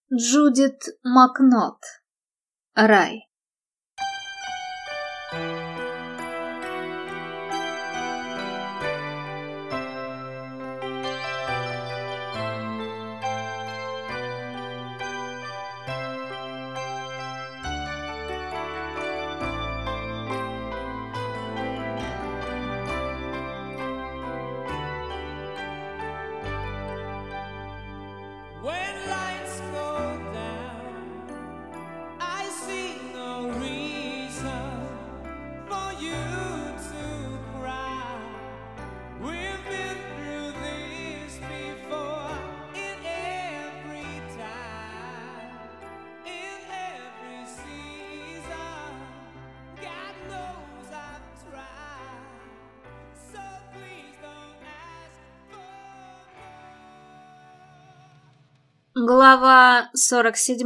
Джудит Макнот. Рай. Глава 47.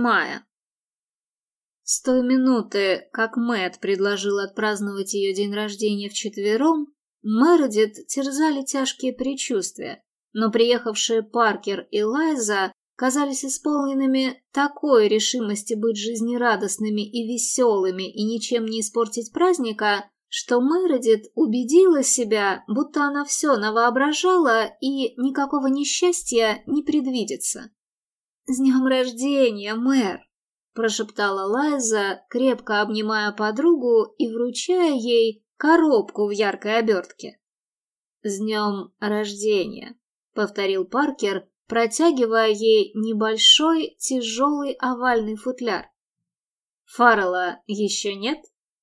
С той минуты, как Мэтт предложил отпраздновать ее день рождения вчетвером, Мередит терзали тяжкие предчувствия, но приехавшие Паркер и Лайза казались исполненными такой решимости быть жизнерадостными и веселыми и ничем не испортить праздника, что Мередит убедила себя, будто она все навоображала и никакого несчастья не предвидится. «С днем рождения, мэр!» – прошептала Лайза, крепко обнимая подругу и вручая ей коробку в яркой обертке. «С днем рождения!» – повторил Паркер, протягивая ей небольшой тяжелый овальный футляр. «Фаррелла еще нет?»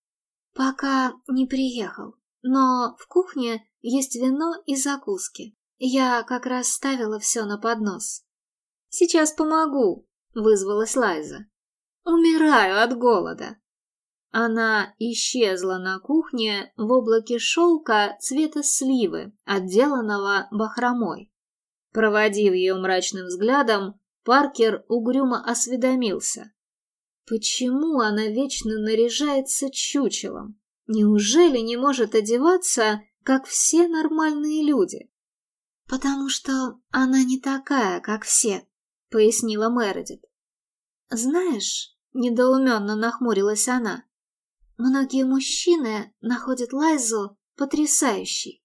«Пока не приехал, но в кухне есть вино и закуски. Я как раз ставила все на поднос». «Сейчас помогу», — вызвалась Лайза. «Умираю от голода». Она исчезла на кухне в облаке шелка цвета сливы, отделанного бахромой. Проводив ее мрачным взглядом, Паркер угрюмо осведомился. Почему она вечно наряжается чучелом? Неужели не может одеваться, как все нормальные люди? «Потому что она не такая, как все», — пояснила Мередит. «Знаешь», — недоуменно нахмурилась она, «многие мужчины находят Лайзу потрясающей».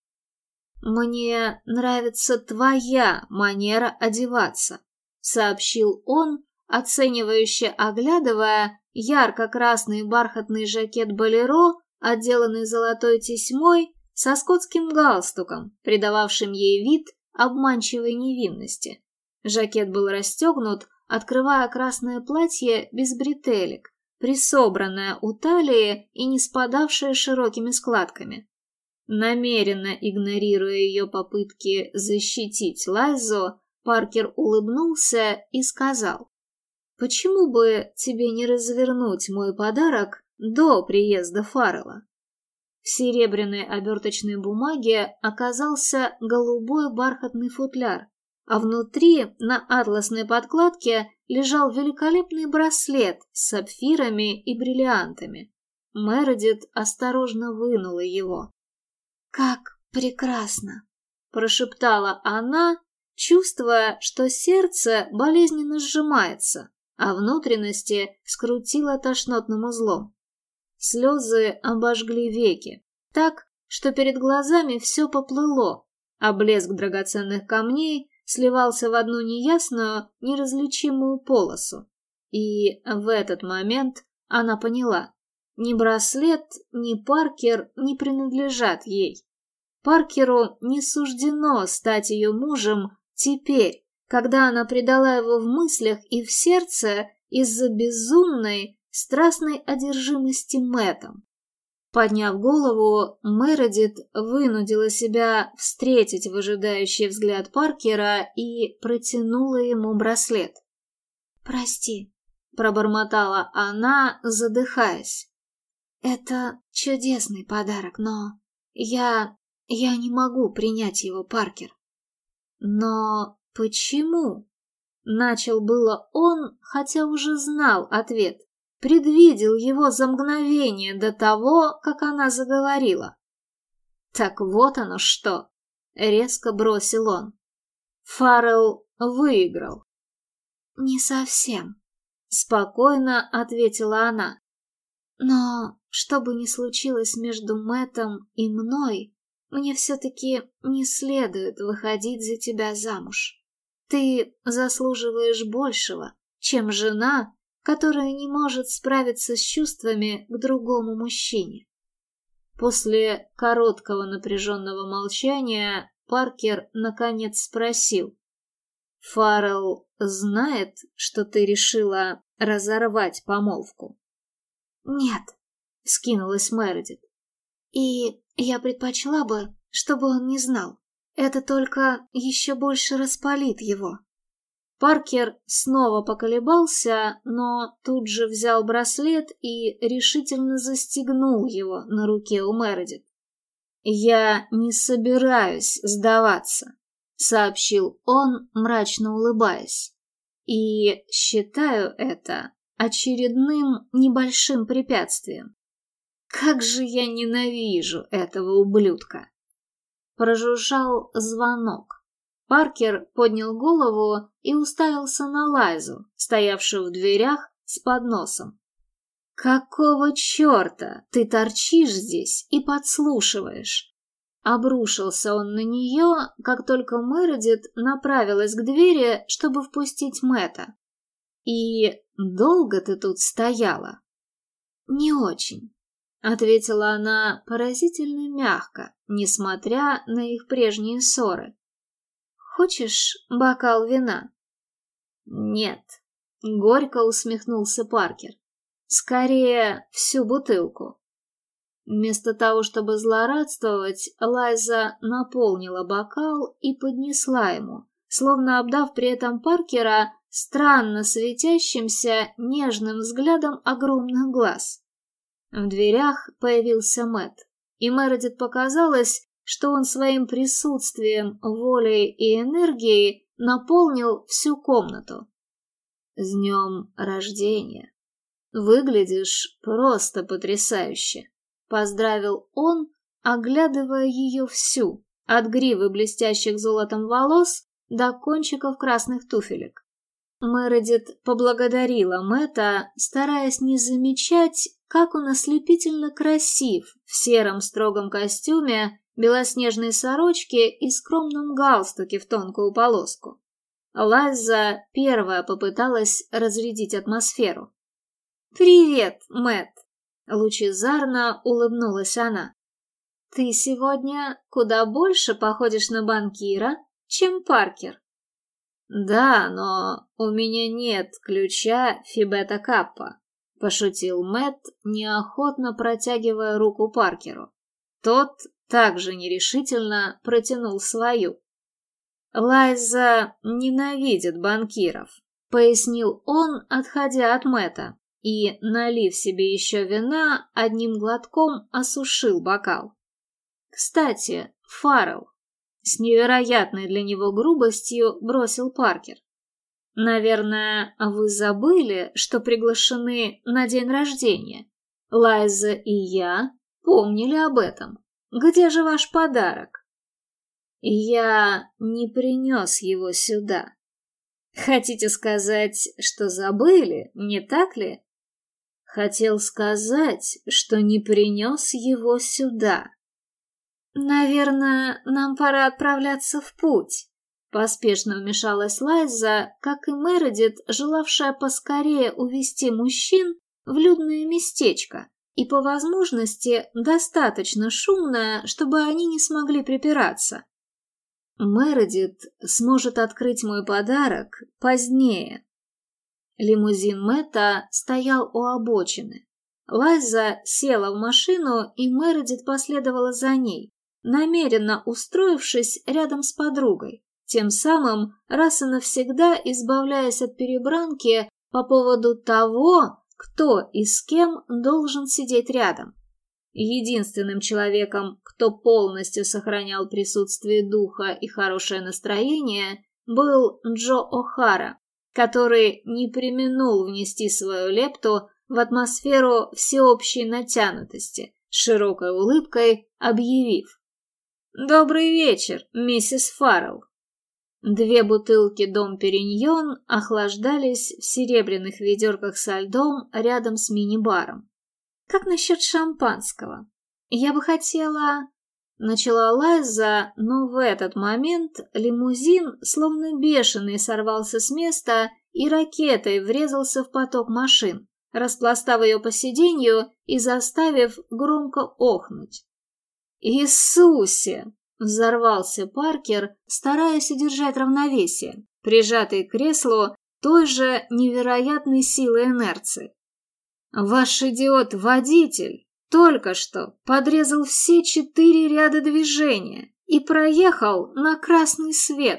«Мне нравится твоя манера одеваться», — сообщил он, оценивающе оглядывая ярко-красный бархатный жакет болеро, отделанный золотой тесьмой, со скотским галстуком, придававшим ей вид обманчивой невинности. Жакет был расстегнут, открывая красное платье без бретелек, присобранное у талии и не спадавшее широкими складками. Намеренно игнорируя ее попытки защитить Лайзу, Паркер улыбнулся и сказал: «Почему бы тебе не развернуть мой подарок до приезда Фаррелла?» В серебряной оберточной бумаге оказался голубой бархатный футляр, а внутри на атласной подкладке лежал великолепный браслет с сапфирами и бриллиантами. Мередит осторожно вынула его. «Как прекрасно!» – прошептала она, чувствуя, что сердце болезненно сжимается, а внутренности скрутило тошнотным узлом. Слезы обожгли веки, так, что перед глазами все поплыло, а блеск драгоценных камней сливался в одну неясную, неразличимую полосу. И в этот момент она поняла: ни браслет, ни Паркер не принадлежат ей. Паркеру не суждено стать ее мужем теперь, когда она предала его в мыслях и в сердце из-за безумной, страстной одержимости Мэттом. Подняв голову, Мередит вынудила себя встретить выжидающий взгляд Паркера и протянула ему браслет. «Прости», — пробормотала она, задыхаясь. «Это чудесный подарок, но я не могу принять его, Паркер». «Но почему?» — начал было он, хотя уже знал ответ. Предвидел его за мгновение до того, как она заговорила. «Так вот оно что!» — резко бросил он. Фаррелл выиграл. «Не совсем», спокойно ответила она. Но что бы ни случилось между Мэттом и мной, мне все-таки не следует выходить за тебя замуж. Ты заслуживаешь большего, чем жена, которая не может справиться с чувствами к другому мужчине. После короткого напряженного молчания Паркер наконец спросил: «Фаррелл знает, что ты решила разорвать помолвку?» «Нет», — вскинулась Мередит. «И я предпочла бы, чтобы он не знал. Это только еще больше распалит его». Паркер снова поколебался, но тут же взял браслет и решительно застегнул его на руке у Мередит. «Я не собираюсь сдаваться», — сообщил он, мрачно улыбаясь. «И считаю это очередным небольшим препятствием. Как же я ненавижу этого ублюдка!» Прожужжал звонок. Паркер поднял голову и уставился на Лайзу, стоявшую в дверях с подносом. «Какого черта ты торчишь здесь и подслушиваешь?» Обрушился он на нее, как только Мередит направилась к двери, чтобы впустить Мэтта. «И долго ты тут стояла?» «Не очень», — ответила она поразительно мягко, несмотря на их прежние ссоры. «Хочешь бокал вина?» «Нет», — горько усмехнулся Паркер. «Скорее, всю бутылку». Вместо того, чтобы злорадствовать, Лайза наполнила бокал и поднесла ему, словно обдав при этом Паркера странно светящимся нежным взглядом огромных глаз. В дверях появился Мэтт, и Мередит показалось, что он своим присутствием, волей и энергией наполнил всю комнату. «С днем рождения! Выглядишь просто потрясающе!» — поздравил он, оглядывая ее всю, от гривы блестящих золотом волос до кончиков красных туфелек. Мередит поблагодарила Мэтта, стараясь не замечать, как он ослепительно красив в сером строгом костюме, белоснежной сорочке и скромном галстуке в тонкую полоску. Лайза первая попыталась разрядить атмосферу. «Привет, Мэтт!» — лучезарно улыбнулась она. «Ты сегодня куда больше походишь на банкира, чем Паркер». «Да, но у меня нет ключа Фи-Бета Каппа», — пошутил Мэтт, неохотно протягивая руку Паркеру. Тот также нерешительно протянул свою. «Лайза ненавидит банкиров», — пояснил он, отходя от Мэтта, и, налив себе еще вина, одним глотком осушил бокал. «Кстати, Фаррелл», — с невероятной для него грубостью бросил Паркер. «Наверное, вы забыли, что приглашены на день рождения. Лайза и я помнили об этом. Где же ваш подарок?» «Я не принес его сюда». «Хотите сказать, что забыли, не так ли?» «Хотел сказать, что не принес его сюда». «Наверное, нам пора отправляться в путь», — поспешно вмешалась Лайза, как и Мередит, желавшая поскорее увести мужчин в людное местечко и, по возможности, достаточно шумное, чтобы они не смогли припираться. «Мередит сможет открыть мой подарок позднее». Лимузин Мэтта стоял у обочины. Лайза села в машину, и Мередит последовала за ней, намеренно устроившись рядом с подругой, тем самым раз и навсегда избавляясь от перебранки по поводу того, кто и с кем должен сидеть рядом. Единственным человеком, кто полностью сохранял присутствие духа и хорошее настроение, был Джо О'Хара, который не преминул внести свою лепту в атмосферу всеобщей натянутости, с широкой улыбкой объявив: «Добрый вечер, миссис Фаррелл». 2 бутылки Дом Периньон охлаждались в серебряных ведерках со льдом рядом с мини-баром. «Как насчет шампанского? Я бы хотела...» Начала Лайза, но в этот момент лимузин, словно бешеный, сорвался с места и ракетой врезался в поток машин, распластав ее по сиденью и заставив громко охнуть. «Иисусе!» — взорвался Паркер, стараясь удержать равновесие, прижатый к креслу той же невероятной силой инерции. «Ваш идиот-водитель только что подрезал все 4 ряда движения и проехал на красный свет.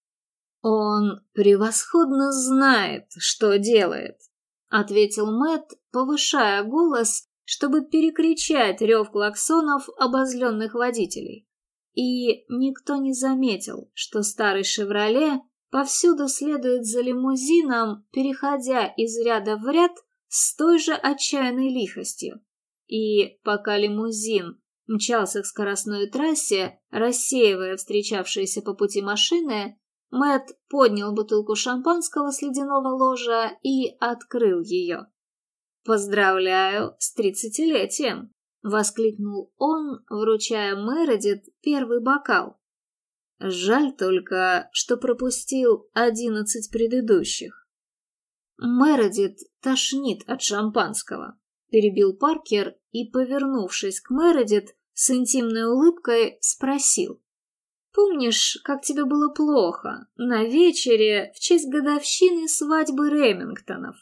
Он превосходно знает, что делает», — ответил Мэтт, повышая голос, чтобы перекричать рев клаксонов обозленных водителей. И никто не заметил, что старый «Шевроле» повсюду следует за лимузином, переходя из ряда в ряд с той же отчаянной лихостью. И пока лимузин мчался к скоростной трассе, рассеивая встречавшиеся по пути машины, Мэтт поднял бутылку шампанского с ледяного ложа и открыл ее. «Поздравляю с 30-летием!» — воскликнул он, вручая Мередит первый бокал. «Жаль только, что пропустил 11 предыдущих». «Мередит тошнит от шампанского», — перебил Паркер и, повернувшись к Мередит, с интимной улыбкой спросил. «Помнишь, как тебе было плохо на вечере в честь годовщины свадьбы Ремингтонов?»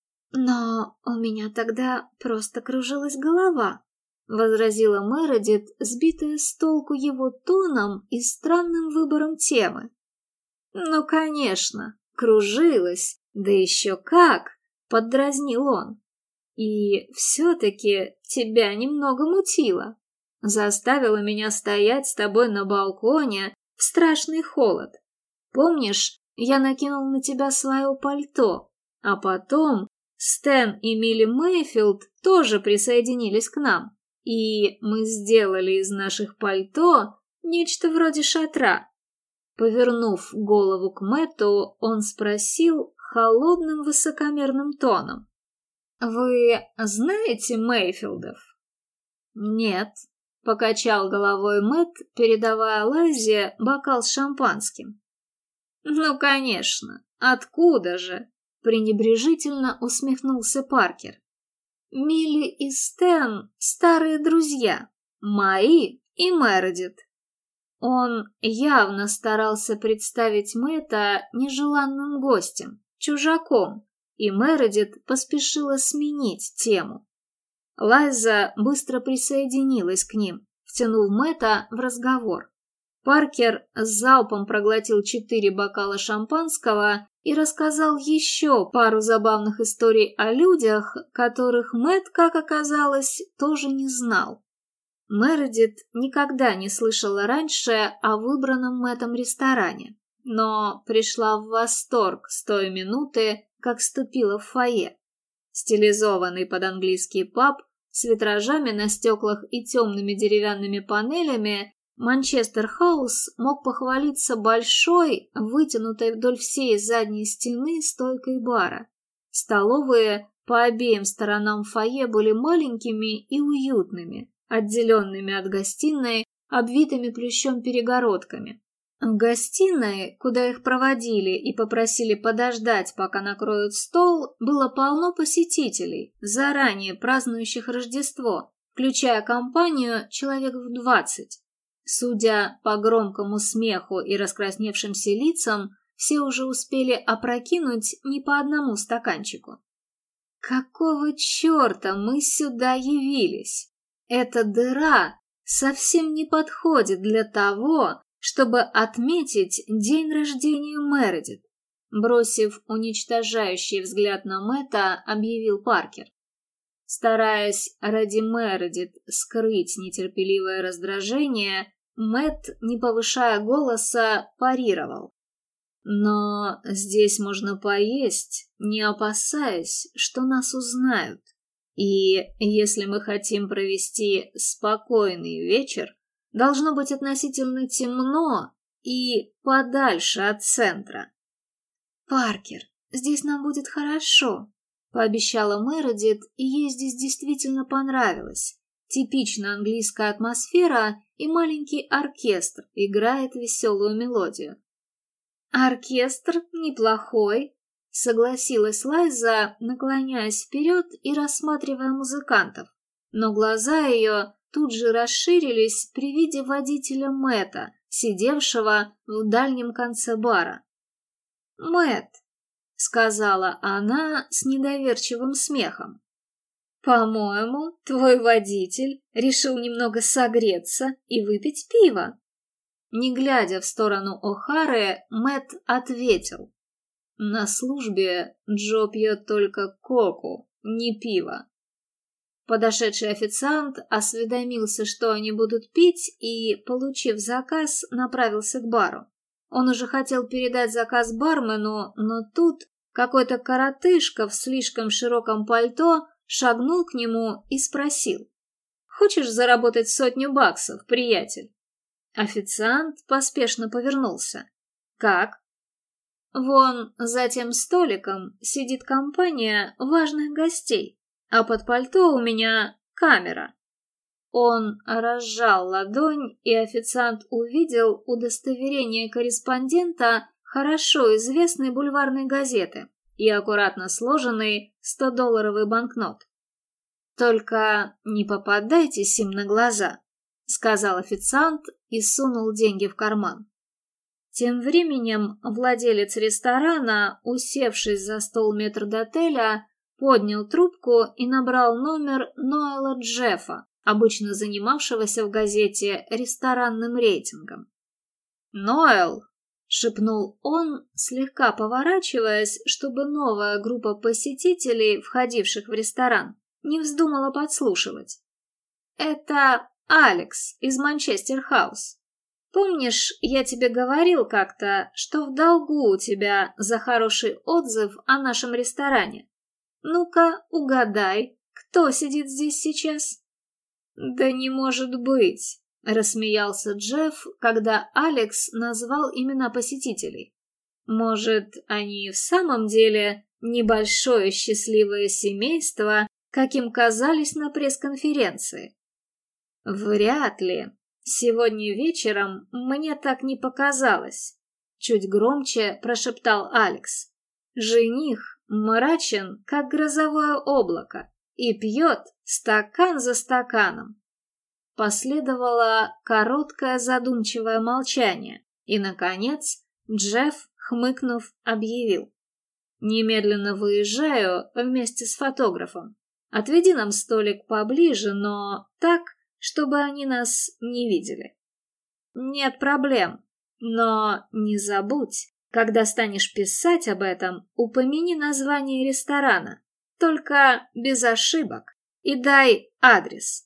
«Но у меня тогда просто кружилась голова», — возразила Мередит, сбитая с толку его тоном и странным выбором темы. «Ну, конечно, кружилась, да еще как!» — поддразнил он. «И все-таки тебя немного мутило. Заставила меня стоять с тобой на балконе в страшный холод. Помнишь, я накинул на тебя свое пальто, а потом Стэн и Милли Мэйфилд тоже присоединились к нам, и мы сделали из наших пальто нечто вроде шатра». Повернув голову к Мэтту, он спросил холодным высокомерным тоном. «Вы знаете Мэйфилдов?» «Нет», — покачал головой Мэтт, передавая Лайзе бокал с шампанским. «Ну, конечно, откуда же?» — пренебрежительно усмехнулся Паркер. «Милли и Стэн — старые друзья, мои и Мередит». Он явно старался представить Мэтта нежеланным гостем, чужаком, и Мередит поспешила сменить тему. Лайза быстро присоединилась к ним, втянув Мэтта в разговор. Паркер с залпом проглотил 4 бокала шампанского и рассказал еще пару забавных историй о людях, которых Мэтт, как оказалось, тоже не знал. Мередит никогда не слышала раньше о выбранном Мэттом ресторане, но пришла в восторг с той минуты, как ступила в фойе. Стилизованный под английский паб с витражами на стеклах и темными деревянными панелями, Манчестер Хаус мог похвалиться большой, вытянутой вдоль всей задней стены стойкой бара. Столовые по обеим сторонам фойе были маленькими и уютными, отделенными от гостиной обвитыми плющом перегородками. В гостиной, куда их проводили и попросили подождать, пока накроют стол, было полно посетителей, заранее празднующих Рождество, включая компанию человек в 20. Судя по громкому смеху и раскрасневшимся лицам, все уже успели опрокинуть не по одному стаканчику. «Какого черта мы сюда явились? Эта дыра совсем не подходит для того, чтобы отметить день рождения Мередит», бросив уничтожающий взгляд на Мэтта, объявил Паркер. Стараясь ради Мередит скрыть нетерпеливое раздражение, Мэтт, не повышая голоса, парировал. «Но здесь можно поесть, не опасаясь, что нас узнают. И если мы хотим провести спокойный вечер, должно быть относительно темно и подальше от центра. «Паркер, здесь нам будет хорошо», — пообещала Мередит, и ей здесь действительно понравилось. Типично английская атмосфера, и маленький оркестр играет веселую мелодию. «Оркестр неплохой», — согласилась Лайза, наклоняясь вперед и рассматривая музыкантов. Но глаза ее тут же расширились при виде водителя Мэтта, сидевшего в дальнем конце бара. «Мэтт», — сказала она с недоверчивым смехом, — «по-моему, твой водитель решил немного согреться и выпить пиво». Не глядя в сторону О'Хары, Мэтт ответил: «На службе Джо пьет только коку, не пиво». Подошедший официант осведомился, что они будут пить, и, получив заказ, направился к бару. Он уже хотел передать заказ бармену, но тут какой-то коротышка в слишком широком пальто шагнул к нему и спросил: «Хочешь заработать $100, приятель?» Официант поспешно повернулся. «Как?» «Вон за тем столиком сидит компания важных гостей, а под пальто у меня камера». Он разжал ладонь, и официант увидел удостоверение корреспондента хорошо известной бульварной газеты и аккуратно сложенный $100 банкнот. «Только не попадайтесь им на глаза», — сказал официант и сунул деньги в карман. Тем временем владелец ресторана, усевшись за стол метрдотеля, поднял трубку и набрал номер Ноэла Джеффа, обычно занимавшегося в газете ресторанным рейтингом. «Ноэл!» — шепнул он, слегка поворачиваясь, чтобы новая группа посетителей, входивших в ресторан, не вздумала подслушивать. «Это Алекс из Манчестер-хаус. Помнишь, я тебе говорил как-то, что в долгу у тебя за хороший отзыв о нашем ресторане? Ну-ка, угадай, кто сидит здесь сейчас?» «Да не может быть», — рассмеялся Джефф, когда Алекс назвал имена посетителей. «Может, они в самом деле небольшое счастливое семейство, каким казались на пресс-конференции?» «Вряд ли. Сегодня вечером мне так не показалось», — чуть громче прошептал Алекс. «Жених мрачен, как грозовое облако, и пьет стакан за стаканом». Последовало короткое задумчивое молчание, и, наконец, Джефф, хмыкнув, объявил: «Немедленно выезжаю вместе с фотографом. Отведи нам столик поближе, но так, чтобы они нас не видели». «Нет проблем, но не забудь, когда станешь писать об этом, упомяни название ресторана, только без ошибок, и дай адрес».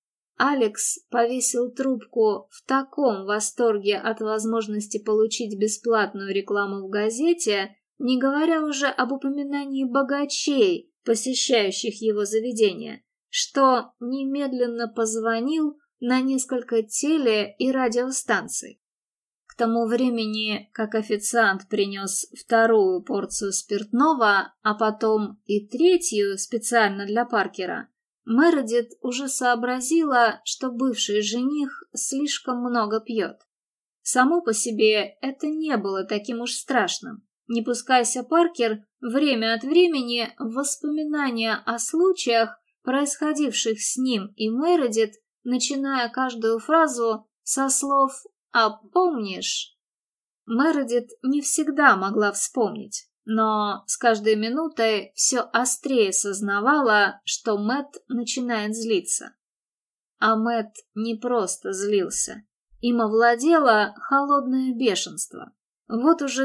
Алекс повесил трубку в таком восторге от возможности получить бесплатную рекламу в газете, не говоря уже об упоминании богачей, посещающих его заведение, что немедленно позвонил на несколько теле- и радиостанций. К тому времени, как официант принес вторую порцию спиртного, а потом и третью специально для Паркера, Мередит уже сообразила, что бывший жених слишком много пьет. Само по себе это не было таким уж страшным. Не пускайся Паркер время от времени в воспоминания о случаях, происходивших с ним и Мередит, начиная каждую фразу со слов «А помнишь?». Мередит не всегда могла вспомнить, но с каждой минутой все острее сознавала, что Мэтт начинает злиться. А Мэтт не просто злился. Им овладело холодное бешенство. Вот уже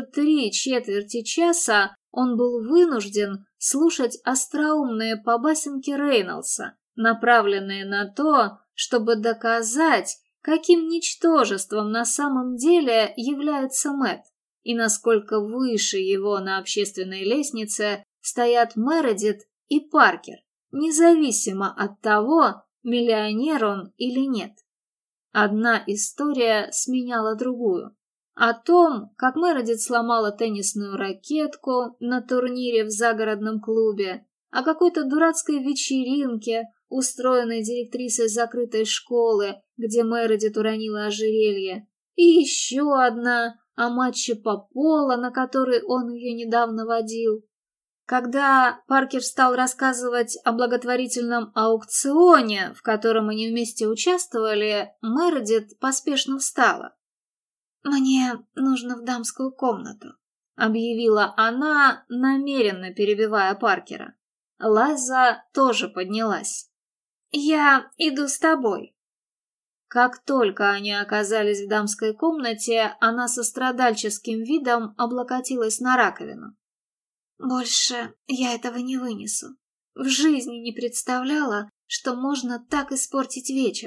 3/4 часа он был вынужден слушать остроумные побасенки Рейнольдса, направленные на то, чтобы доказать, каким ничтожеством на самом деле является Мэтт, и насколько выше его на общественной лестнице стоят Мередит и Паркер, независимо от того, миллионер он или нет. Одна история сменяла другую. о том, как Мередит сломала теннисную ракетку на турнире в загородном клубе, о какой-то дурацкой вечеринке, устроенной директрисой закрытой школы, где Мередит уронила ожерелье, и еще одна о матче по поло, на который он ее недавно водил. Когда Паркер стал рассказывать о благотворительном аукционе, в котором они вместе участвовали, Мередит поспешно встала. «Мне нужно в дамскую комнату», — объявила она, намеренно перебивая Паркера. Лайза тоже поднялась. «Я иду с тобой». Как только они оказались в дамской комнате, она со страдальческим видом облокотилась на раковину. «Больше я этого не вынесу. В жизни не представляла, что можно так испортить вечер.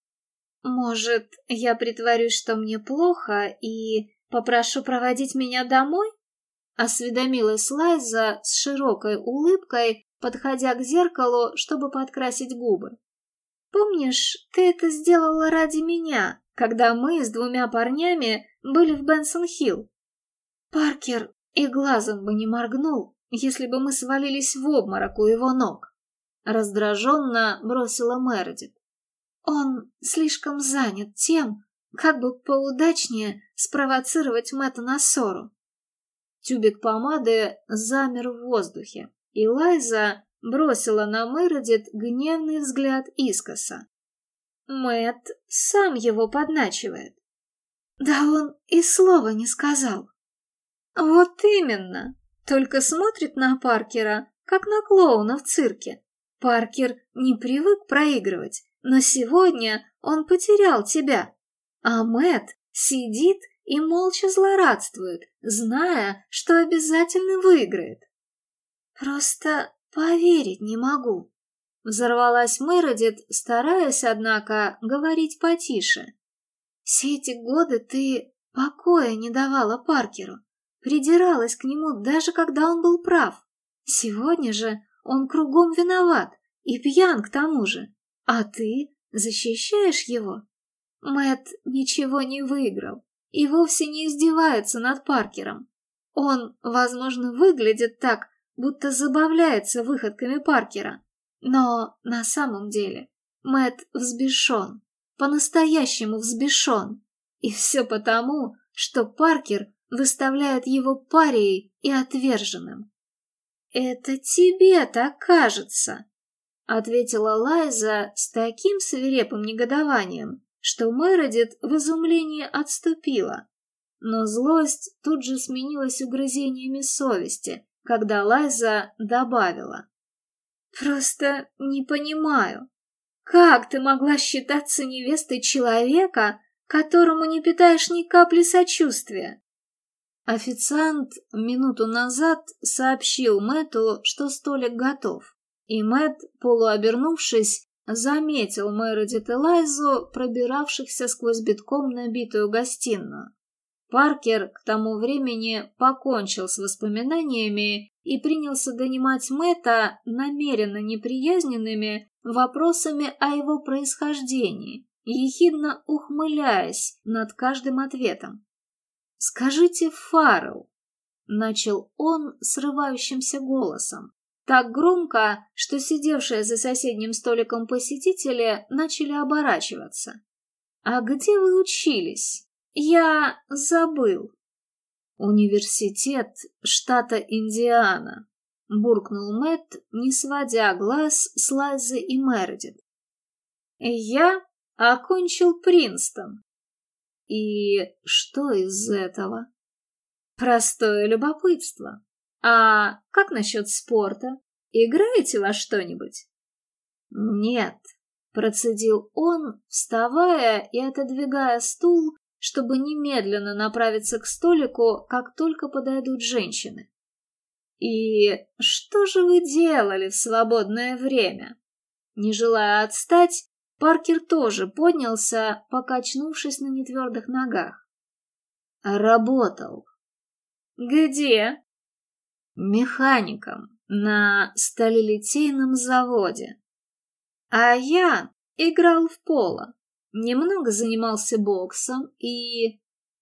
Может, я притворюсь, что мне плохо, и попрошу проводить меня домой?» Осведомилась Лайза с широкой улыбкой, подходя к зеркалу, чтобы подкрасить губы. «Помнишь, ты это сделала ради меня, когда мы с 2 парнями были в Бенсон-Хилл? Паркер и глазом бы не моргнул, если бы мы свалились в обморок у его ног», — раздраженно бросила Мередит. «Он слишком занят тем, как бы поудачнее спровоцировать Мэтта на ссору». Тюбик помады замер в воздухе, и Лайза бросила на Мередит гневный взгляд искоса. Мэтт сам его подначивает. Да он и слова не сказал. Вот именно, только смотрит на Паркера, как на клоуна в цирке. Паркер не привык проигрывать, но сегодня он потерял тебя. А Мэтт сидит и молча злорадствует, зная, что обязательно выиграет. Просто поверить не могу. Взорвалась Мередит, стараясь, однако, говорить потише. Все эти годы ты покоя не давала Паркеру, придиралась к нему даже когда он был прав. Сегодня же он кругом виноват и пьян к тому же, а ты защищаешь его. Мэтт ничего не выиграл и вовсе не издевается над Паркером. Он, возможно, выглядит так, будто забавляется выходками Паркера, но на самом деле Мэтт взбешен, по-настоящему взбешен, и все потому, что Паркер выставляет его парией и отверженным. «Это тебе так кажется», — ответила Лайза с таким свирепым негодованием, что Мередит в изумлении отступила. Но злость тут же сменилась угрызениями совести, когда Лайза добавила. «Просто не понимаю, как ты могла считаться невестой человека, которому не питаешь ни капли сочувствия?» Официант минуту назад сообщил Мэтту, что столик готов, и Мэтт, полуобернувшись, заметил Мередит и Лайзу, пробиравшихся сквозь битком набитую гостиную. Паркер к тому времени покончил с воспоминаниями и принялся донимать Мэтта намеренно неприязненными вопросами о его происхождении, ехидно ухмыляясь над каждым ответом. «Скажите, Фаррелл», — начал он срывающимся голосом, так громко, что сидевшие за соседним столиком посетители начали оборачиваться. «А где вы учились? Я забыл». «Университет штата Индиана», — буркнул Мэтт, не сводя глаз с Лайзы и Мередит. «Я окончил Принстон». «И что из этого?» «Простое любопытство. А как насчет спорта? Играете во что-нибудь?» «Нет», — процедил он, вставая и отодвигая стул, чтобы немедленно направиться к столику, как только подойдут женщины. «И что же вы делали в свободное время?» Не желая отстать, Паркер тоже поднялся, покачнувшись на нетвердых ногах. «Работал». «Где?» «Механиком на сталелитейном заводе». «А я играл в поло, немного занимался боксом и...»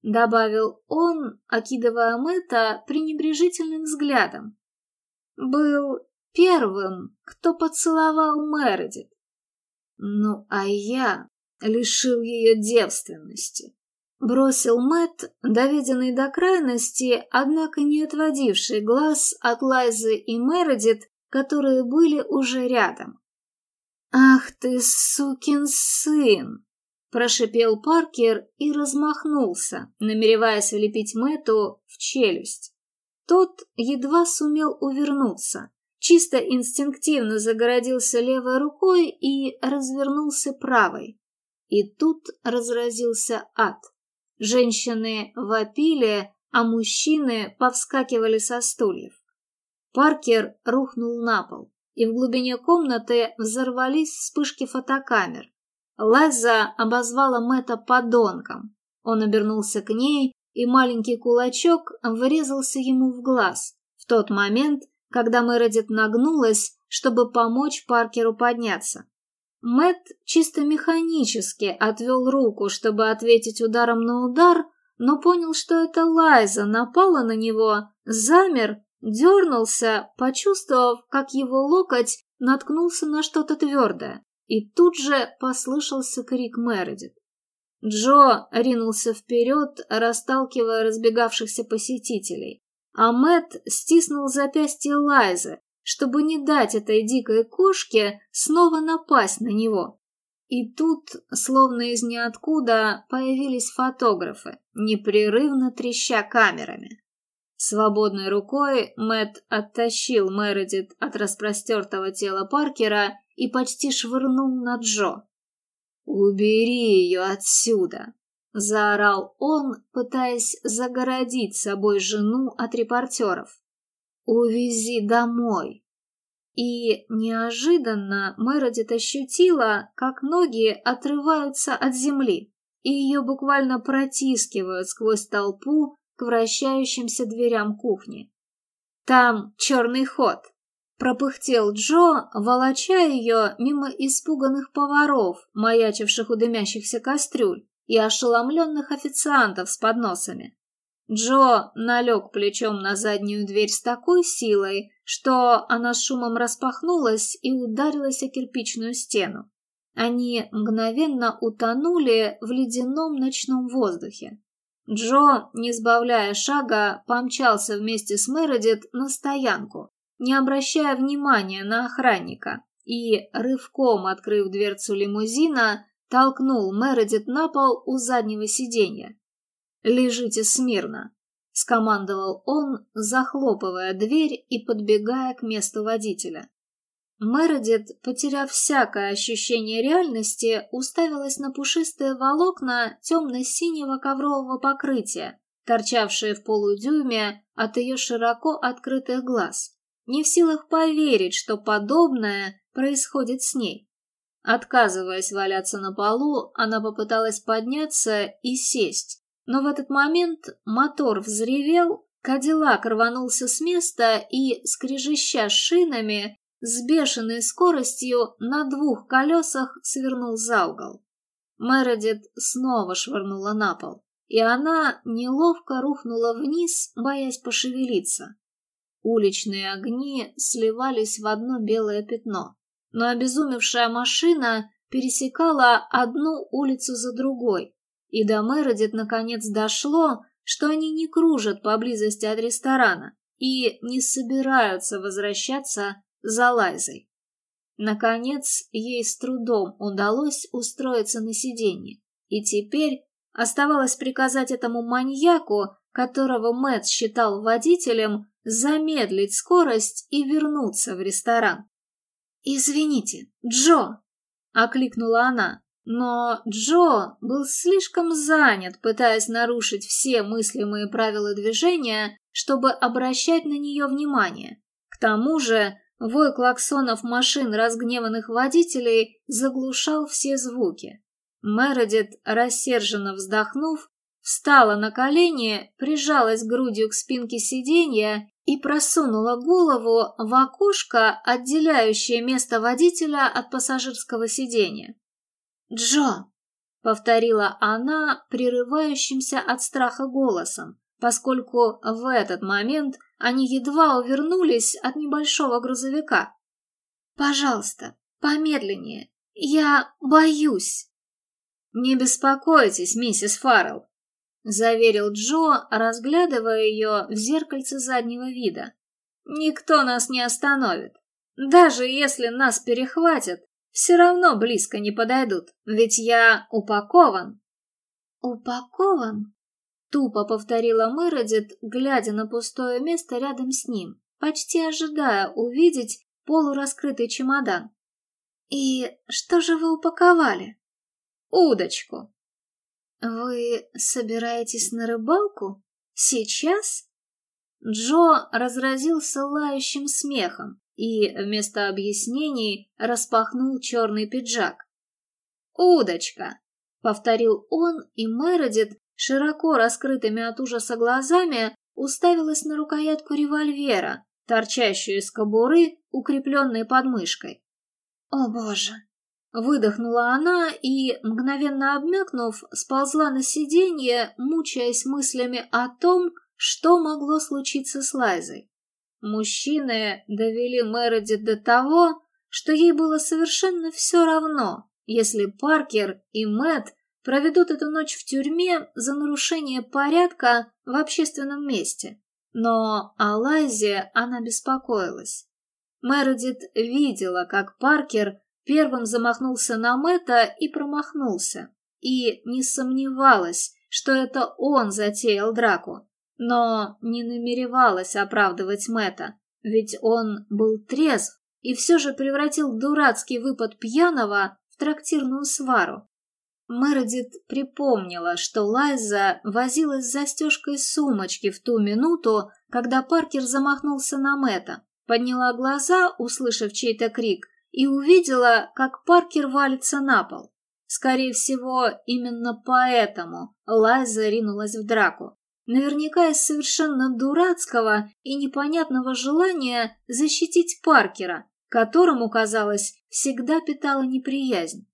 добавил он, окидывая Мэтта пренебрежительным взглядом. Был первым, кто поцеловал Мередит. Ну, а я лишил ее девственности. Бросил Мэтт, доведенный до крайности, однако не отводивший глаз от Лайзы и Мередит, которые были уже рядом. «Ах ты, сукин сын!» – прошипел Паркер и размахнулся, намереваясь влепить Мэтту в челюсть. Тот едва сумел увернуться, чисто инстинктивно загородился левой рукой и развернулся правой. И тут разразился ад. Женщины вопили, а мужчины повскакивали со стульев. Паркер рухнул на пол, и в глубине комнаты взорвались вспышки фотокамер. Лайза обозвала Мэтта подонком. Он обернулся к ней, и маленький кулачок врезался ему в глаз в тот момент, когда Мередит нагнулась, чтобы помочь Паркеру подняться. Мэтт чисто механически отвел руку, чтобы ответить ударом на удар, но понял, что это Лайза напала на него, замер, дернулся, почувствовав, как его локоть наткнулся на что-то твердое, и тут же послышался крик Мередит. Джо ринулся вперед, расталкивая разбегавшихся посетителей, а Мэтт стиснул запястье Лайзы, чтобы не дать этой дикой кошке снова напасть на него. И тут, словно из ниоткуда, появились фотографы, непрерывно треща камерами. Свободной рукой Мэтт оттащил Мередит от распростертого тела Паркера и почти швырнул на Джо. «Убери ее отсюда!» — заорал он, пытаясь загородить собой жену от репортеров. «Увези домой!» И неожиданно Мередит ощутила, как ноги отрываются от земли, и ее буквально протискивают сквозь толпу к вращающимся дверям кухни. «Там черный ход!» — пропыхтел Джо, волоча ее мимо испуганных поваров, маячивших у дымящихся кастрюль, и ошеломленных официантов с подносами. Джо налег плечом на заднюю дверь с такой силой, что она с шумом распахнулась и ударилась о кирпичную стену. Они мгновенно утонули в ледяном ночном воздухе. Джо, не сбавляя шага, помчался вместе с Мередит на стоянку, не обращая внимания на охранника, и, рывком открыв дверцу лимузина, толкнул Мередит на пол у заднего сиденья. «Лежите смирно», — скомандовал он, захлопывая дверь и подбегая к месту водителя. Мередит, потеряв всякое ощущение реальности, уставилась на пушистые волокна темно-синего коврового покрытия, торчавшие в полудюйме от ее широко открытых глаз, не в силах поверить, что подобное происходит с ней. Отказываясь валяться на полу, она попыталась подняться и сесть. Но в этот момент мотор взревел, Кадиллак рванулся с места и, скрежеща шинами, с бешеной скоростью на двух колесах свернул за угол. Мередит снова швырнула на пол, и она неловко рухнула вниз, боясь пошевелиться. Уличные огни сливались в одно белое пятно, но обезумевшая машина пересекала одну улицу за другой. И до Мередит наконец дошло, что они не кружат поблизости от ресторана и не собираются возвращаться за Лайзой. Наконец, ей с трудом удалось устроиться на сиденье, и теперь оставалось приказать этому маньяку, которого Мэтт считал водителем, замедлить скорость и вернуться в ресторан. «Извините, Джо!» — окликнула она. Но Джо был слишком занят, пытаясь нарушить все мыслимые правила движения, чтобы обращать на нее внимание. К тому же вой клаксонов машин разгневанных водителей заглушал все звуки. Мередит, рассерженно вздохнув, встала на колени, прижалась грудью к спинке сиденья и просунула голову в окошко, отделяющее место водителя от пассажирского сиденья. «Джо!» — повторила она прерывающимся от страха голосом, поскольку в этот момент они едва увернулись от небольшого грузовика. «Пожалуйста, помедленнее. Я боюсь». «Не беспокойтесь, миссис Фаррелл», — заверил Джо, разглядывая ее в зеркальце заднего вида. «Никто нас не остановит. Даже если нас перехватят, все равно близко не подойдут, ведь я упакован». «Упакован?» — тупо повторила Мередит, глядя на пустое место рядом с ним, почти ожидая увидеть полураскрытый чемодан. «И что же вы упаковали?» «Удочку». «Вы собираетесь на рыбалку? Сейчас?» Джо разразился лающим смехом и вместо объяснений распахнул черный пиджак. «Удочка», — повторил он, и Мередит, широко раскрытыми от ужаса глазами, уставилась на рукоятку револьвера, торчащую из кобуры, укрепленной подмышкой. «О, Боже!» — выдохнула она и, мгновенно обмякнув, сползла на сиденье, мучаясь мыслями о том, что могло случиться с Лайзой. Мужчины довели Мередит до того, что ей было совершенно все равно, если Паркер и Мэтт проведут эту ночь в тюрьме за нарушение порядка в общественном месте. Но о Лайзе она беспокоилась. Мередит видела, как Паркер первым замахнулся на Мэтта и промахнулся, и не сомневалась, что это он затеял драку, но не намеревалась оправдывать Мэтта, ведь он был трезв и все же превратил дурацкий выпад пьяного в трактирную свару. Мередит припомнила, что Лайза возилась с застежкой сумочки в ту минуту, когда Паркер замахнулся на Мэтта, подняла глаза, услышав чей-то крик, и увидела, как Паркер валится на пол. Скорее всего, именно поэтому Лайза ринулась в драку. Наверняка из совершенно дурацкого и непонятного желания защитить Паркера, которому, казалось, всегда питала неприязнь.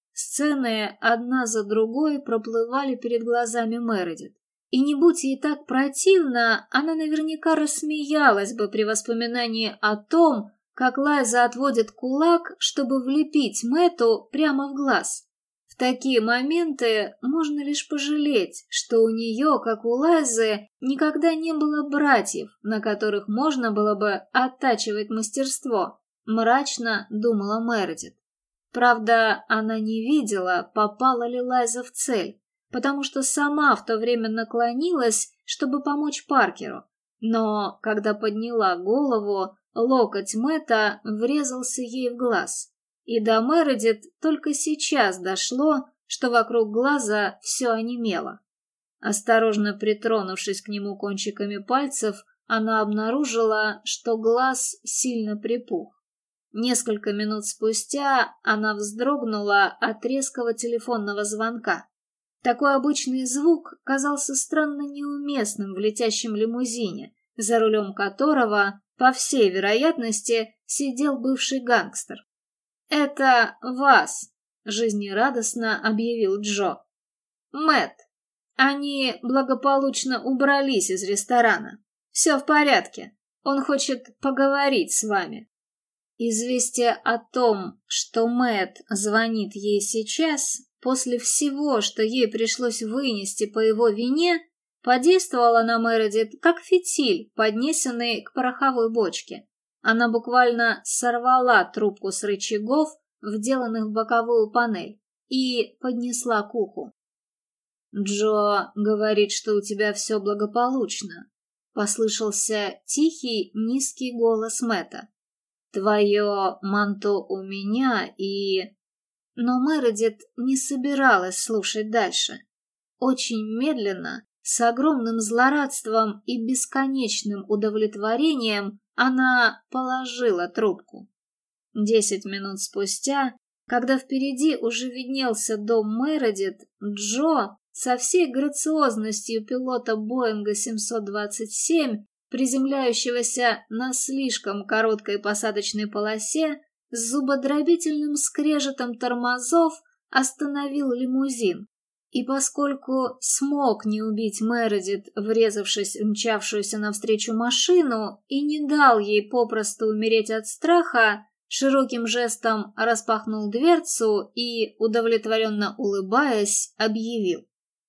Сцены одна за другой проплывали перед глазами Мередит. И не будь ей так противно, она наверняка рассмеялась бы при воспоминании о том, как Лайза отводит кулак, чтобы влепить Мэтту прямо в глаз. В такие моменты можно лишь пожалеть, что у нее, как у Лайзы, никогда не было братьев, на которых можно было бы оттачивать мастерство, мрачно думала Мередит. Правда, она не видела, попала ли Лайза в цель, потому что сама в то время наклонилась, чтобы помочь Паркеру. Но, когда подняла голову, локоть Мэтта врезался ей в глаз. И до Мередит только сейчас дошло, что вокруг глаза все онемело. Осторожно притронувшись к нему кончиками пальцев, она обнаружила, что глаз сильно припух. Несколько минут спустя она вздрогнула от резкого телефонного звонка. Такой обычный звук казался странно неуместным в летящем лимузине, за рулем которого, по всей вероятности, сидел бывший гангстер. «Это вас», — жизнерадостно объявил Джо. «Мэтт, они благополучно убрались из ресторана. Все в порядке. Он хочет поговорить с вами». Известие о том, что Мэтт звонит ей сейчас, после всего, что ей пришлось вынести по его вине, подействовало на Мередит как фитиль, поднесенный к пороховой бочке. Она буквально сорвала трубку с рычагов, вделанных в боковую панель, и поднесла к уху. «Джо говорит, что у тебя все благополучно», — послышался тихий, низкий голос Мэтта. «Твое манто у меня и...» Но Мередит не собиралась слушать дальше. Очень медленно, с огромным злорадством и бесконечным удовлетворением, она положила трубку. 10 минут спустя, когда впереди уже виднелся дом Мередит, Джо со всей грациозностью пилота Боинга 727, приземляющегося на слишком короткой посадочной полосе, с зубодробительным скрежетом тормозов остановил лимузин. И поскольку смог не убить Мередит, врезавшись в мчавшуюся навстречу машину, и не дал ей попросту умереть от страха, широким жестом распахнул дверцу и, удовлетворенно улыбаясь, объявил: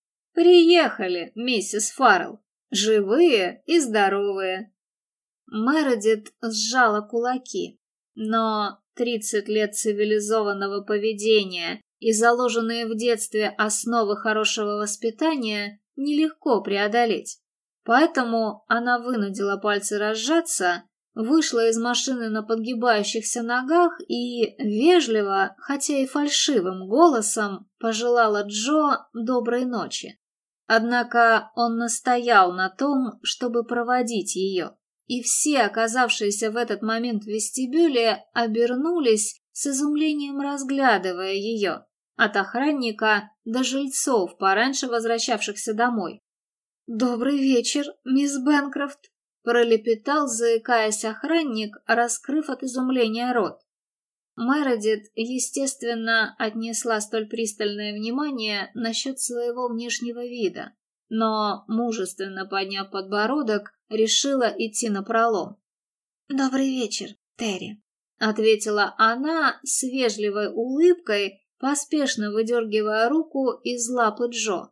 «Приехали, миссис Фаррелл, живые и здоровые». Мередит сжала кулаки, но 30 лет цивилизованного поведения и заложенные в детстве основы хорошего воспитания нелегко преодолеть. Поэтому она вынудила пальцы разжаться, вышла из машины на подгибающихся ногах и вежливо, хотя и фальшивым голосом пожелала Джо доброй ночи. Однако он настоял на том, чтобы проводить ее, и все, оказавшиеся в этот момент в вестибюле, обернулись с изумлением, разглядывая ее, от охранника до жильцов, пораньше возвращавшихся домой. «Добрый вечер, мисс Бэнкрофт», — пролепетал, заикаясь, охранник, раскрыв от изумления рот. Мередит, естественно, отнесла столь пристальное внимание насчет своего внешнего вида, но, мужественно подняв подбородок, решила идти напролом. «Добрый вечер, Терри», — ответила она с вежливой улыбкой, поспешно выдергивая руку из лапы Джо.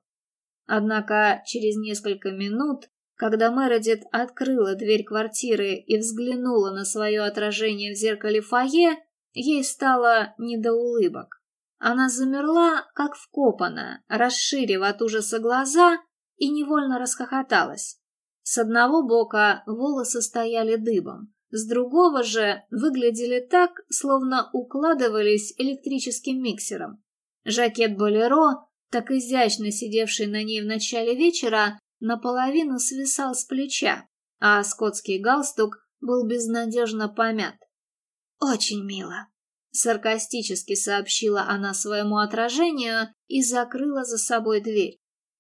Однако через несколько минут, когда Мередит открыла дверь квартиры и взглянула на свое отражение в зеркале фойе, ей стало не до улыбок. Она замерла, как вкопанная, расширив от ужаса глаза, и невольно расхохоталась. С одного бока волосы стояли дыбом, с другого же выглядели так, словно укладывались электрическим миксером. Жакет болеро, так изящно сидевший на ней в начале вечера, наполовину свисал с плеча, а скотский галстук был безнадежно помят. «Очень мило», — саркастически сообщила она своему отражению и закрыла за собой дверь.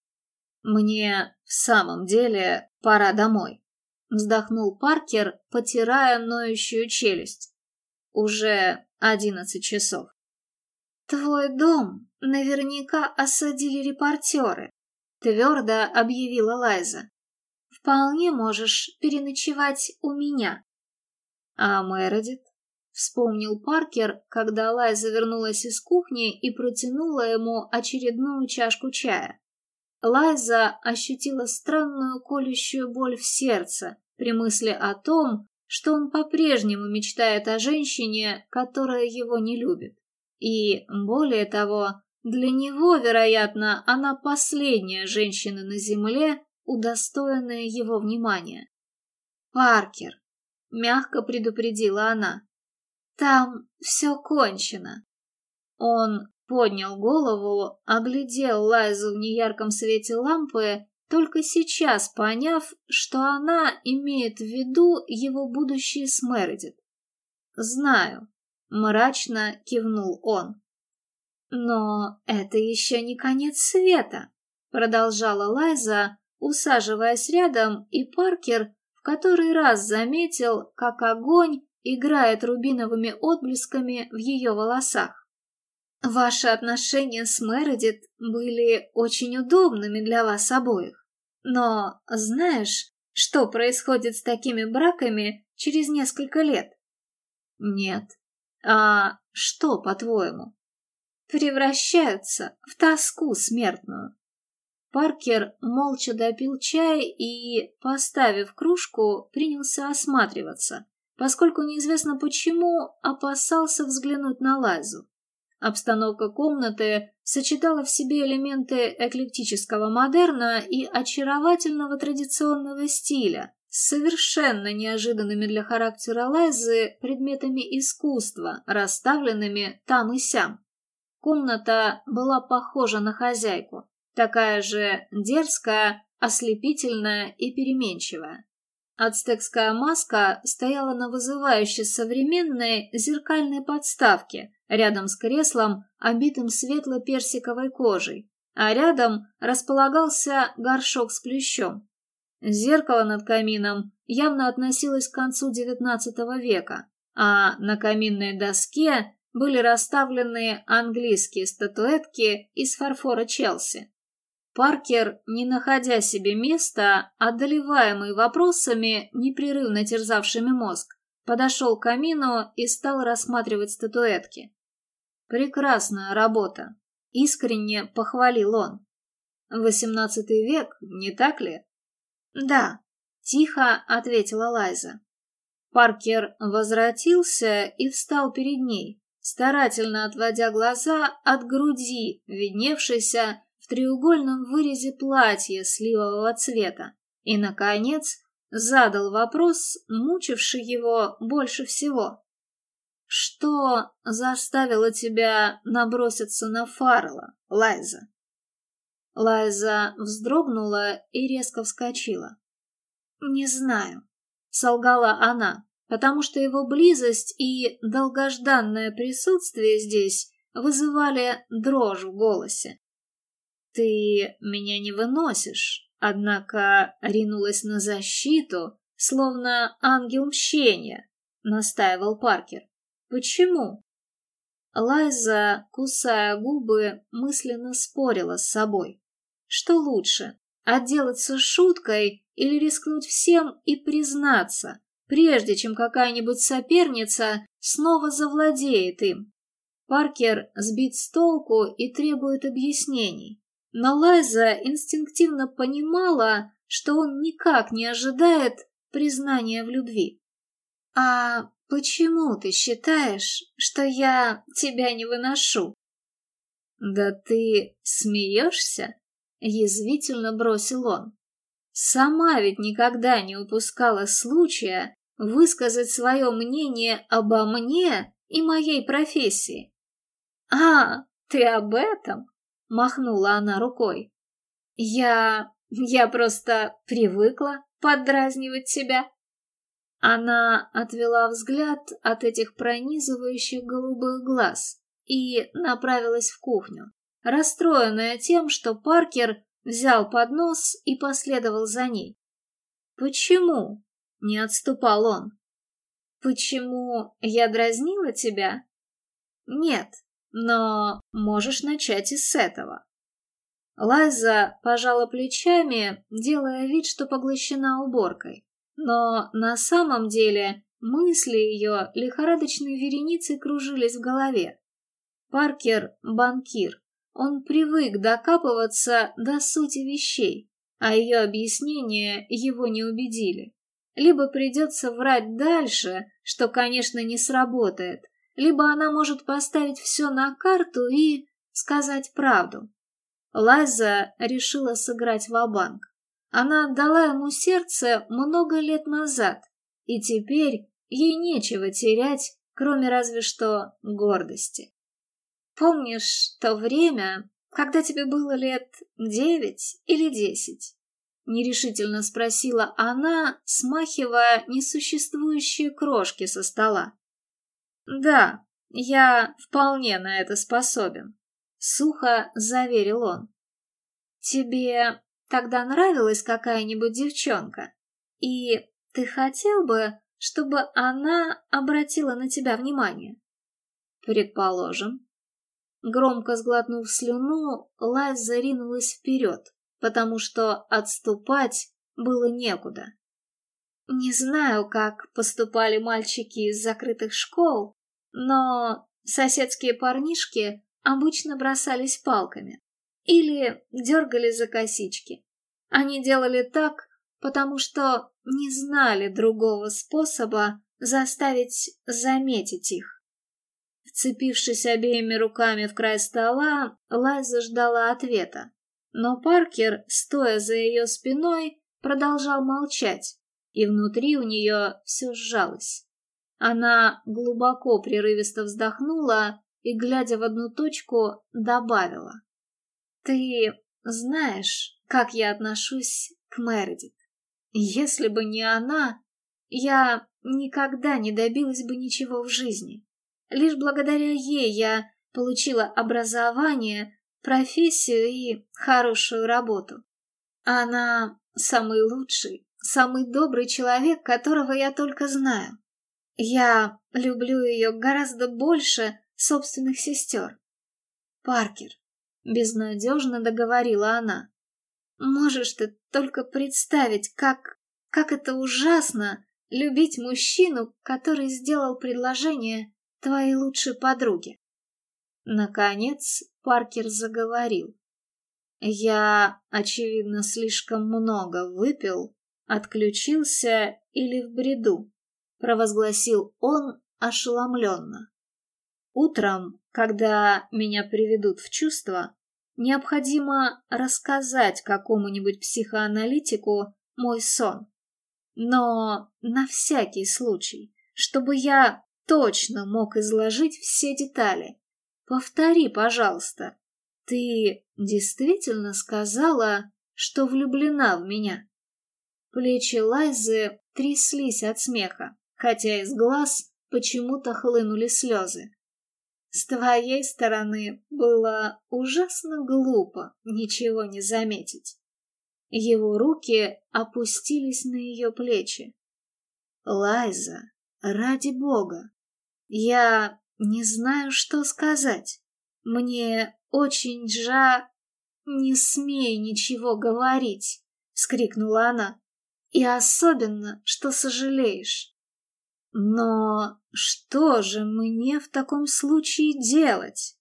«Мне в самом деле пора домой», — вздохнул Паркер, потирая ноющую челюсть. «Уже 11 часов». «Твой дом наверняка осадили репортеры», — твердо объявила Лайза. «Вполне можешь переночевать у меня». «А Мередит?» — вспомнил Паркер, когда Лайза вернулась из кухни и протянула ему очередную чашку чая. Лайза ощутила странную колющую боль в сердце при мысли о том, что он по-прежнему мечтает о женщине, которая его не любит. И, более того, для него, вероятно, она последняя женщина на земле, удостоенная его внимания. «Паркер», — мягко предупредила она, — «там все кончено». Он поднял голову, оглядел Лайзу в неярком свете лампы, только сейчас поняв, что она имеет в виду его будущее с Мередит. «Знаю», — мрачно кивнул он. «Но это еще не конец света», — продолжала Лайза, усаживаясь рядом, и Паркер в который раз заметил, как огонь играет рубиновыми отблесками в ее волосах. «Ваши отношения с Мередит были очень удобными для вас обоих. Но знаешь, что происходит с такими браками через несколько лет?» «Нет. А что, по-твоему?» «Превращаются в тоску смертную». Паркер молча допил чай и, поставив кружку, принялся осматриваться, поскольку неизвестно почему опасался взглянуть на Лайзу. Обстановка комнаты сочетала в себе элементы эклектического модерна и очаровательного традиционного стиля, с совершенно неожиданными для характера Лайзы предметами искусства, расставленными там и сям. Комната была похожа на хозяйку, такая же дерзкая, ослепительная и переменчивая. Ацтекская маска стояла на вызывающе современной зеркальной подставке рядом с креслом, обитым светло-персиковой кожей, а рядом располагался горшок с плющом. Зеркало над камином явно относилось к концу XIX века, а на каминной доске были расставлены английские статуэтки из фарфора Челси. Паркер, не находя себе места, одолеваемый вопросами, непрерывно терзавшими мозг, подошел к камину и стал рассматривать статуэтки. «Прекрасная работа», — искренне похвалил он. «XVIII век, не так ли?» «Да», — тихо ответила Лайза. Паркер возвратился и встал перед ней, старательно отводя глаза от груди, видневшейся в треугольном вырезе платья сливового цвета, и, наконец, задал вопрос, мучивший его больше всего. «Что заставило тебя наброситься на Фаррелла, Лайза?» Лайза вздрогнула и резко вскочила. «Не знаю», — солгала она, потому что его близость и долгожданное присутствие здесь вызывали дрожь в голосе. «Ты меня не выносишь», однако ринулась на защиту, словно ангел мщения, настаивал Паркер. «Почему?» Лайза, кусая губы, мысленно спорила с собой. Что лучше, отделаться шуткой или рискнуть всем и признаться, прежде чем какая-нибудь соперница снова завладеет им? Паркер сбит с толку и требует объяснений. Но Лайза инстинктивно понимала, что он никак не ожидает признания в любви. «А почему ты считаешь, что я тебя не выношу?» «Да ты смеешься?» — язвительно бросил он. «Сама ведь никогда не упускала случая высказать свое мнение обо мне и моей профессии». «А, ты об этом?» — махнула она рукой. Я просто привыкла поддразнивать тебя». Она отвела взгляд от этих пронизывающих голубых глаз и направилась в кухню, расстроенная тем, что Паркер взял поднос и последовал за ней. «Почему?» — не отступал он. «Почему я дразнила тебя?» «Нет, но можешь начать и с этого». Лайза пожала плечами, делая вид, что поглощена уборкой. Но на самом деле мысли ее лихорадочной вереницей кружились в голове. Паркер — банкир. Он привык докапываться до сути вещей, а ее объяснения его не убедили. Либо придется врать дальше, что, конечно, не сработает, либо она может поставить все на карту и сказать правду. Лайза решила сыграть ва-банк. Она отдала ему сердце много лет назад, и теперь ей нечего терять, кроме разве что гордости. «Помнишь то время, когда тебе было лет 9 или 10?» — нерешительно спросила она, смахивая несуществующие крошки со стола. «Да, я вполне на это способен», — сухо заверил он. «Тебе тогда нравилась какая-нибудь девчонка, и ты хотел бы, чтобы она обратила на тебя внимание?» «Предположим». Громко сглотнув слюну, Лайза ринулась вперед, потому что отступать было некуда. «Не знаю, как поступали мальчики из закрытых школ, но соседские парнишки обычно бросались палками или дергали за косички. Они делали так, потому что не знали другого способа заставить заметить их». Вцепившись обеими руками в край стола, Лайза ждала ответа. Но Паркер, стоя за ее спиной, продолжал молчать, и внутри у нее все сжалось. Она глубоко прерывисто вздохнула и, глядя в одну точку, добавила: «Ты знаешь, как я отношусь к Мередит. Если бы не она, я никогда не добилась бы ничего в жизни. Лишь благодаря ей я получила образование, профессию и хорошую работу. Она самый лучший, самый добрый человек, которого я только знаю. Я люблю ее гораздо больше собственных сестер. «Паркер», — безнадежно договорила она, — «можешь ты только представить, как это ужасно любить мужчину, который сделал предложение твоей лучшей подруге». Наконец Паркер заговорил. «Я, очевидно, слишком много выпил, отключился или в бреду», — провозгласил он ошеломленно. «Утром, когда меня приведут в чувство, необходимо рассказать какому-нибудь психоаналитику мой сон. Но на всякий случай, чтобы я точно мог изложить все детали, повтори, пожалуйста, ты действительно сказала, что влюблена в меня?» Плечи Лайзы тряслись от смеха, хотя из глаз почему-то хлынули слезы. «С твоей стороны было ужасно глупо ничего не заметить». Его руки опустились на ее плечи. «Лайза, ради бога, я не знаю, что сказать. Мне очень «Не смей ничего говорить!» — вскрикнула она. «И особенно, что сожалеешь». «Но что же мне в таком случае делать?»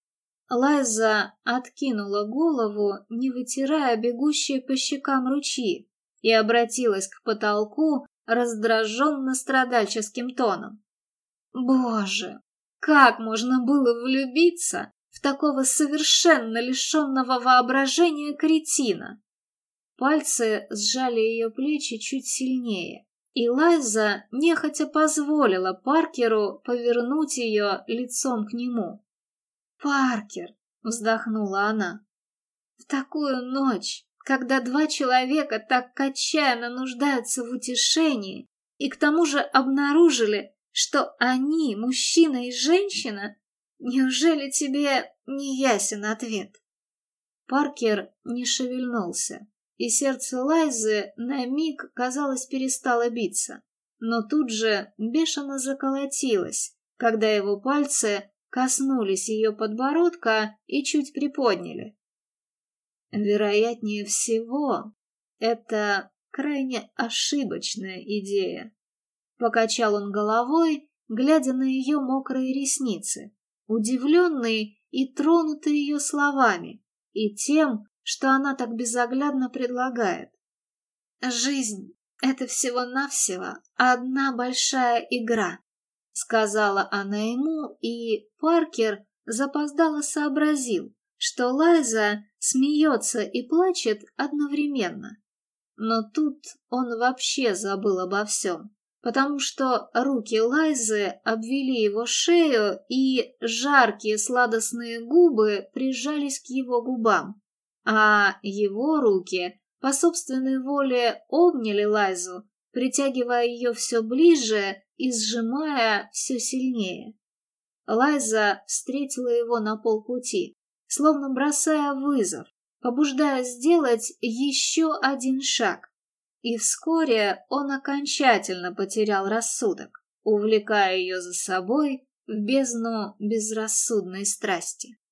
Лайза откинула голову, не вытирая бегущие по щекам ручьи, и обратилась к потолку раздраженно-страдальческим тоном. «Боже, как можно было влюбиться в такого совершенно лишенного воображения кретина?» Пальцы сжали ее плечи чуть сильнее, и Лайза нехотя позволила Паркеру повернуть ее лицом к нему. «Паркер», — вздохнула она, — «в такую ночь, когда два человека так отчаянно нуждаются в утешении и к тому же обнаружили, что они, мужчина и женщина, неужели тебе не ясен ответ?» Паркер не шевельнулся, и сердце Лайзы на миг, казалось, перестало биться, но тут же бешено заколотилось, когда его пальцы коснулись ее подбородка и чуть приподняли. «Вероятнее всего, это крайне ошибочная идея», — покачал он головой, глядя на ее мокрые ресницы, удивленный и тронутый ее словами и тем, что она так безоглядно предлагает. «Жизнь — это всего-навсего одна большая игра», — сказала она ему, и Паркер запоздало сообразил, что Лайза смеется и плачет одновременно. Но тут он вообще забыл обо всем, потому что руки Лайзы обвили его шею, и жаркие сладостные губы прижались к его губам, а его руки по собственной воле обняли Лайзу, притягивая ее все ближе и сжимая все сильнее. Лайза встретила его на полпути, словно бросая вызов, побуждая сделать еще один шаг. И вскоре он окончательно потерял рассудок, увлекая ее за собой в бездну безрассудной страсти.